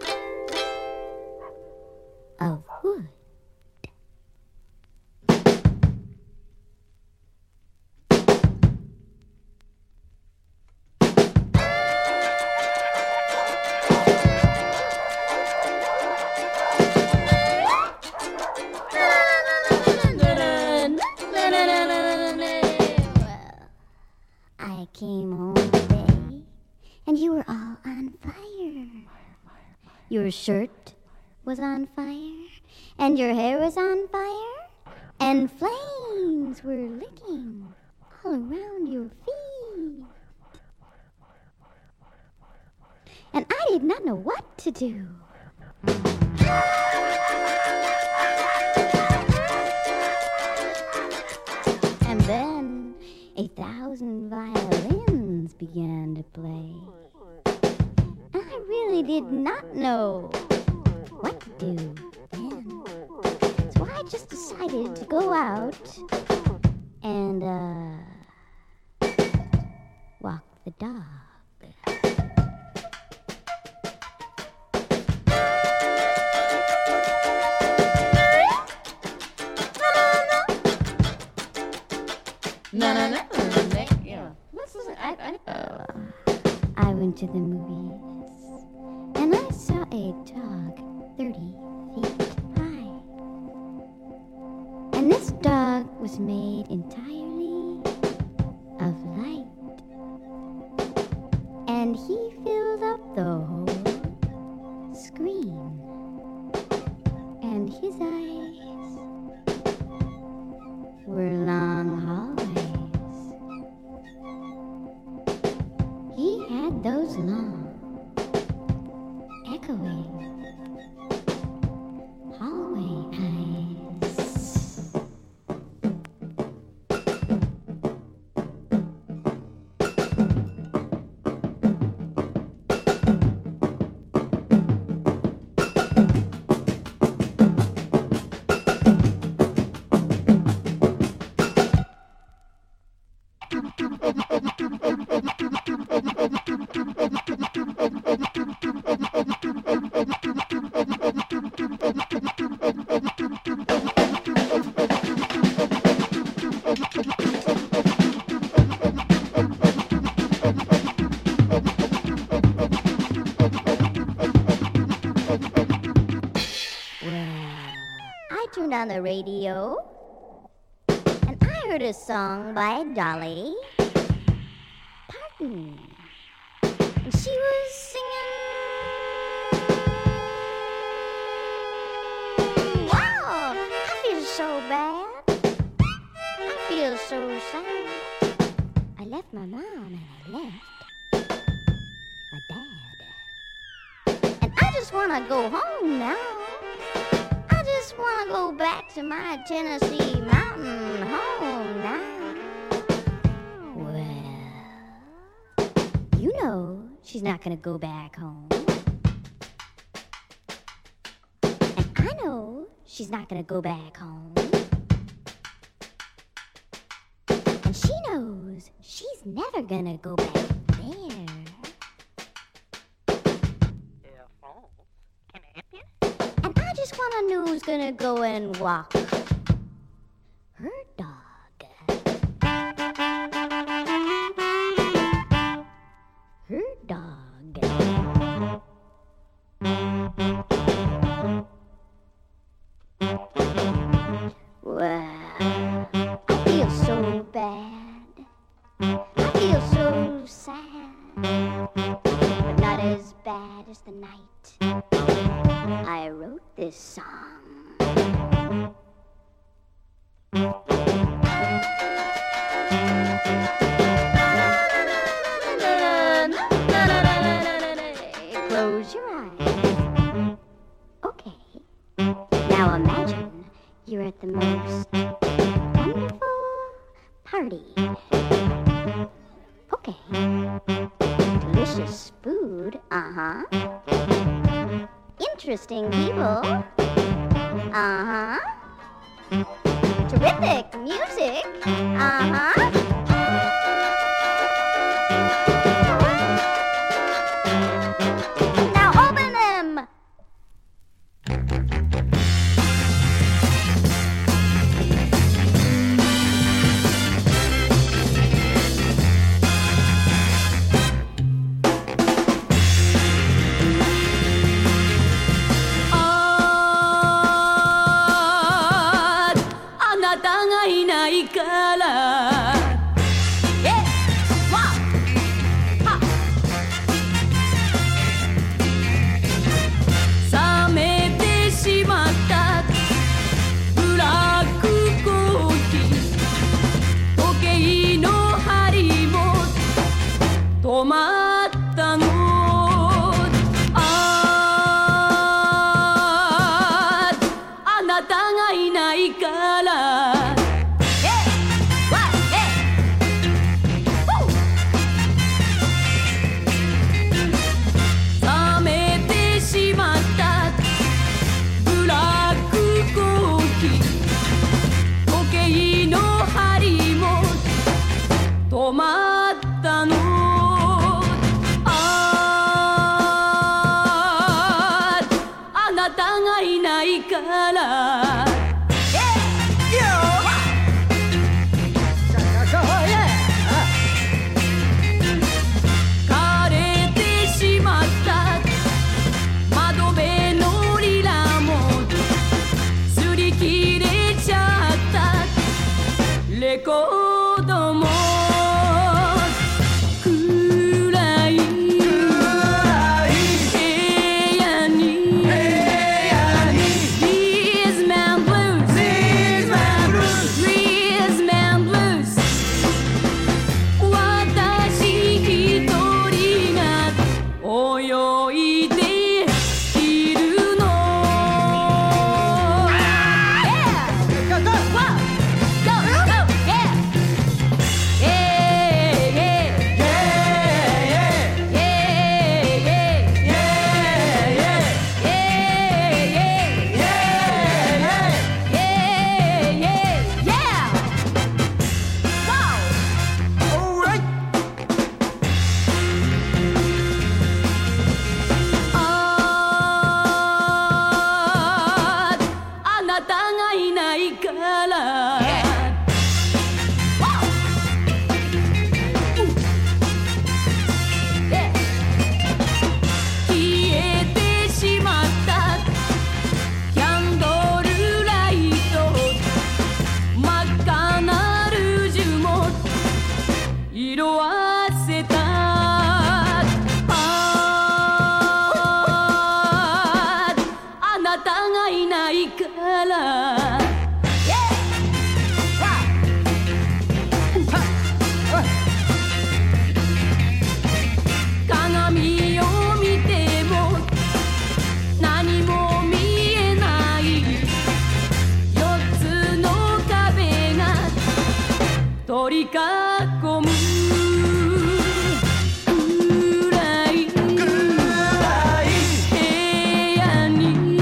of wood. I came home today, and you were all on fire. Your shirt was on fire, and your hair was on fire, and flames were licking all around your feet. And I did not know what to do. And then 1,000 violins began to play. I really did not know what to do then. So I just decided to go out and, walk the dog. I went to the movies, and I saw a dog 30 feet high. And this dog was made entirely of light. And he filled up the whole screen. And his eyes were long hallways. He had those long, echoing hallway eyes. I turned on the radio, and I heard a song by Dolly Parton. And she was singing, wow, I feel so bad. I feel so sad. I left my mom and I left my dad. And I just want to go home now. I just want to go back to my Tennessee mountain home now. Well, you know she's not going to go back home. And I know she's not going to go back home. And she knows she's never going to go back there. And I just want to know who's gonna go and walk her dog. Her dog. Well, I feel so bad. I feel so sad. But not as bad as the night I wrote this song. Close your eyes. Okay. Now imagine you're at the most wonderful party. Okay. Delicious food. Uh-huh. Interesting people. Uh-huh. Terrific music. Uh-huh. Now open them. から枯れてしまった窓辺のリラも擦り切れちゃったレコードも暗い部屋にThese man blues These man blues 私一人が泳いでいるの Yeah! Go, go! Whoa! Go, go! Yeah! Yeah, yeah, yeah, yeah, yeah, yeah, yeah. Go! All right.あなたがいないから消えてしまったキャンドルライト真っ赤なルージュも色あせたあなたがいないから鏡を見ても何も見えない4つの壁が取り囲む暗い部屋に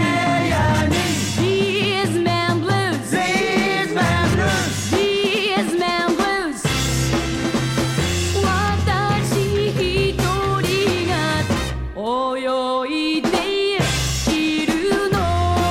These man blues These man blues 私一人が泳いでいるの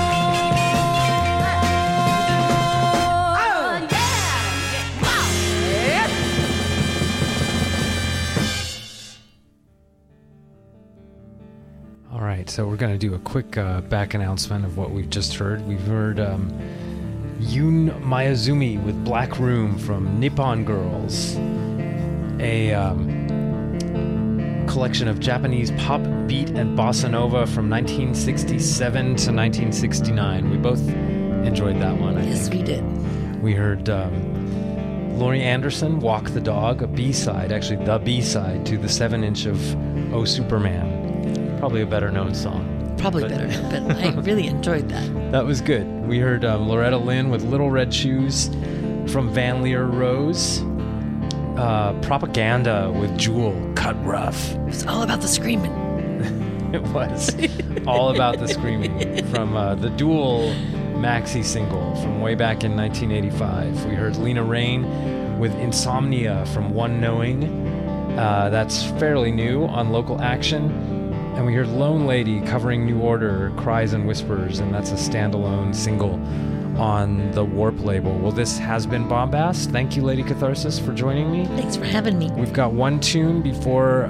All right, so we're going to do a quick back announcement of what we've just heard. We've heard Yoon Mayazumi with Black Room from Nippon Girls, a collection of Japanese pop, beat, and bossa nova from 1967 to 1969. We both enjoyed that one, I Yes, think. we did. We heard Laurie Anderson, Walk the Dog, a B-side, actually the B-side to the 7-inch of Oh Superman. Probably a better known song. Probably But- better, but I really enjoyed that. That was good. We heard Loretta Lynn with Little Red Shoes from Van Leer Rose. Propaganda with Jewel, Cut Rough. It was all about the screaming. It was all about the screaming from the Duel maxi single from way back in 1985. We heard Lena Rain with Insomnia from One Knowing. That's fairly new on Local Action. And we heard Lone Lady covering New Order, Cries and Whispers, and that's a standalone single on the Warp label. Well, this has been Bombast. Thank you, Lady Catharsis, for joining me. Thanks for having me. We've got one tune before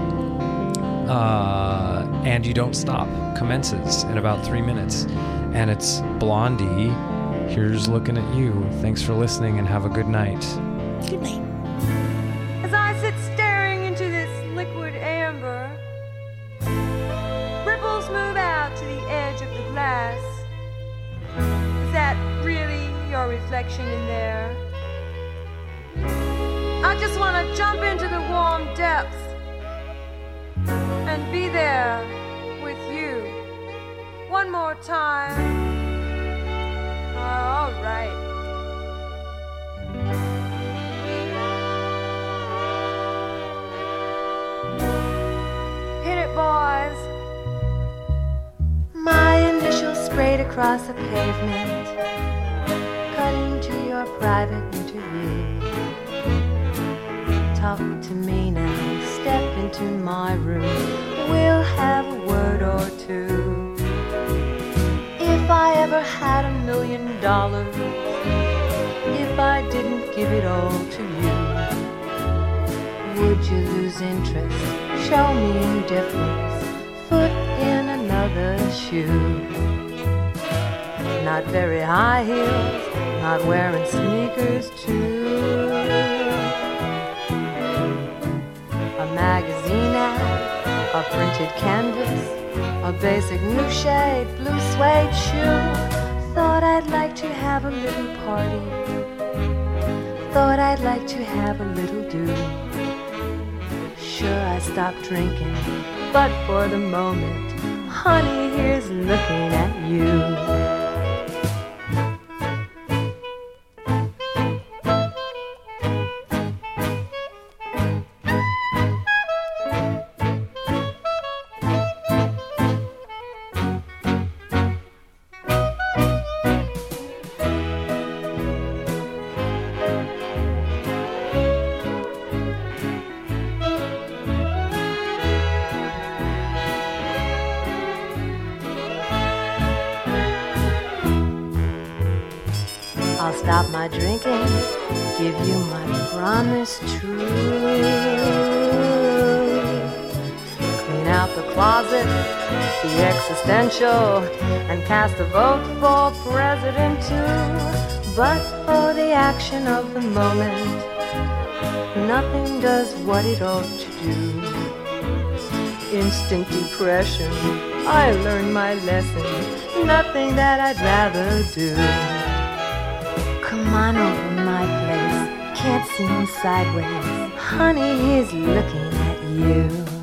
And You Don't Stop commences in about 3 minutes. And it's Blondie. Here's Looking at You. Thanks for listening and have a good night. Good night. As I sit staring into this liquid amber, ripples move out to the edge of the glass. Is that really your reflection in there? I just want to jump into the warm depths and be there with you one more time. All right. Hit it, boys. My initials sprayed across a pavement, cutting to your private interview. Talk to me now, step into my room. We'll have a word or two. If $1,000,000 if I didn't give it all to you? Would you lose interest, show me indifference, foot in another shoe? Not very high heels, not wearing sneakers too. A magazine ad, a printed canvas, a basic new shade, blue suede shoe. Thought I'd like to have a little party. Thought I'd like to have a little do. Sure, I stopped drinking, but for the moment, honey, here's looking at you. I'll stop my drinking, give you my promise true. Clean out the closet, the existential, and cast a vote for president too. But for the action of the moment, nothing does what it ought to do. Instant depression, I learned my lesson, nothing that I'd rather do. Come on over my place, can't see him sideways. Honey, he's looking at you.